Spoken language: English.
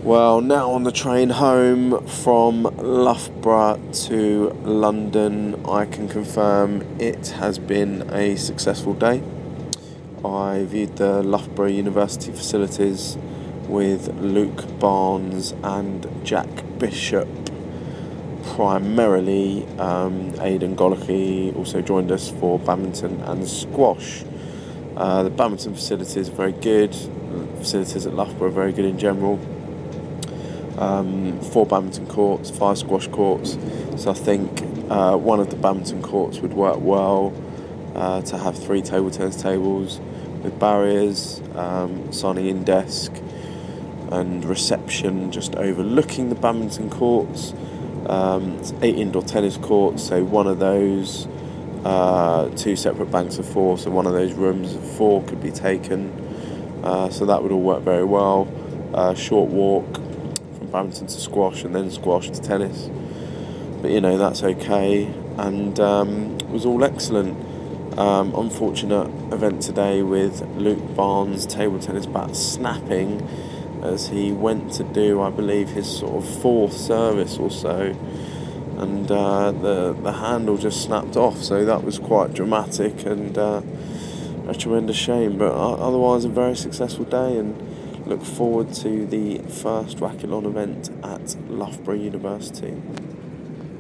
Well, now on the train home from Loughborough to London, I can confirm it has been a successful day. I viewed the Loughborough University facilities with Luke Barnes and Jack Bishop. Primarily, Aidan Golicky also joined us for badminton and squash. The badminton facilities are very good. The facilities at Loughborough are very good in general. 4 badminton courts, 5 squash courts. So I think one of the badminton courts would work well to have 3 table tennis tables with barriers, signing in desk and reception just overlooking the badminton courts. It's 8 indoor tennis courts, so one of those, 2 separate banks of 4, so one of those rooms of 4 could be taken. So that would all work very well. Short walk badminton to squash and then squash to tennis, but that's okay, and it was all excellent. Unfortunate event today with Luke Barnes' table tennis bat snapping as he went to do, I believe, his sort of 4th service or so, and the handle just snapped off, so that was quite dramatic and a tremendous shame, but otherwise a very successful day, and look forward to the first Racquetball event at Loughborough University.